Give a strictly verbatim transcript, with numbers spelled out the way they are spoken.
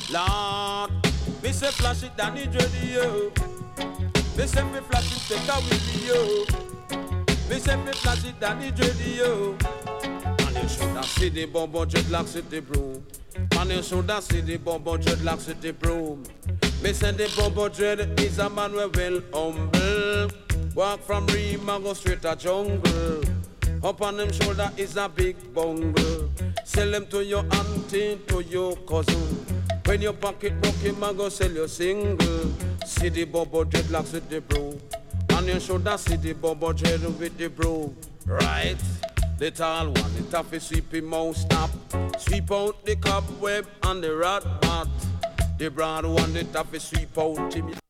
Lord, me say flash it down the radio. Me say me flash it take a video. Me say me flash it down the radio. Man, you shoulda see the bumbo dreadlock city broom. Man, you shoulda see the bumbo dreadlock city broom. Me say the bumbo dread is a man we well humble. Walk from Rima go straight to jungle. Up on him shoulder is a big bungle. Sell them to your auntie, to your cousin. When your pocket broke him, I go sell your single. See the bubble dreadlocks with the bro. On your shoulder, see the bubble dread with the bro. Right? The tall one, the toughy sweep him out, stop. Sweep out the cobweb and the rat mat. The broad one, the toughy sweep out him.